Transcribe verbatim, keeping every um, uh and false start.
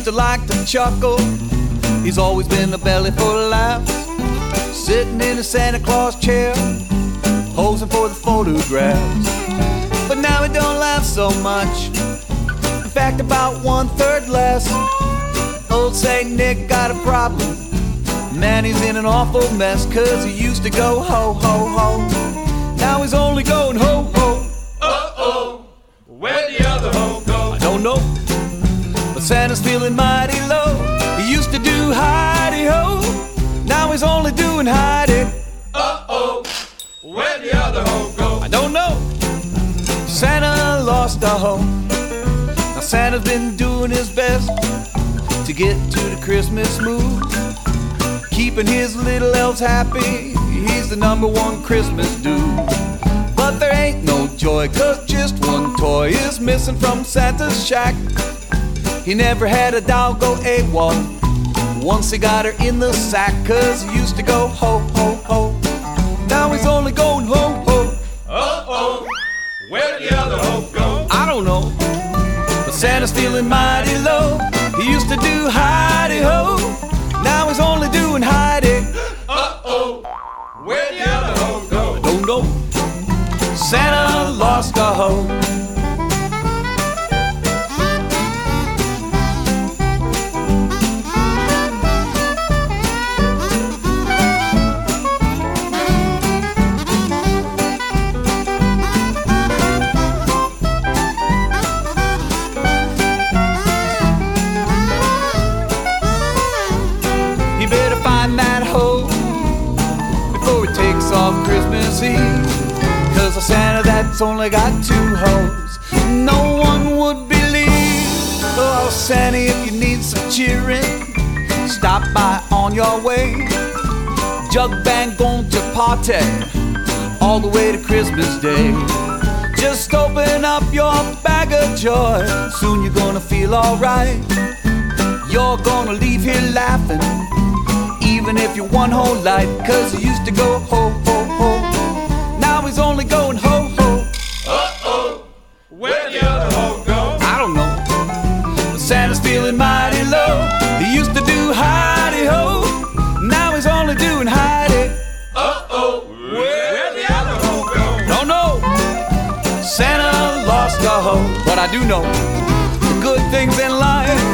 to like to chuckle. He's always been a belly full of laughs, sitting in a Santa Claus chair, posing for the photographs. But now he don't laugh so much, in fact about one third less. Old Saint Nick got a problem, man, he's in an awful mess. Cause he used to go ho, ho, ho, now he's only going ho, ho. Uh-oh, where'd the other ho go? I don't know, but Santa's feeling mighty low. He used to do hidey-ho, now he's only doing hidey. Uh-oh, where'd the other ho go? I don't know, Santa lost a hoe. Now Santa's been doing his best to get to the Christmas mood, keeping his little elves happy. He's the number one Christmas dude. But there ain't no joy, cause just one toy is missing from Santa's shack. He never had a doll go AWOL once he got her in the sack. Cause he used to go ho, ho, ho, now he's only going ho, ho. Uh-oh, where'd the other ho go? I don't know, but Santa's feeling mighty low. He used to do hidey-ho, now he's only doing hidey. Uh-oh, where'd the other ho go? I don't know, Santa lost a hoe. Off Christmas Eve, cause a Santa that's only got two hoes, no one would believe. Oh Santa, if you need some cheering, stop by on your way. Jug band going to party all the way to Christmas Day. Just open up your bag of joy, soon you're gonna feel alright. You're gonna leave here laughing, even if you're one whole life. Cause he used to go ho, ho, ho, now he's only going ho, ho. Uh-oh, where'd the other ho go? I don't know, but Santa's feeling mighty low. He used to do hidey-ho, now he's only doing hidey. Uh-oh, where'd the other ho go? Don't know, Santa lost a hoe. But I do know the good things in life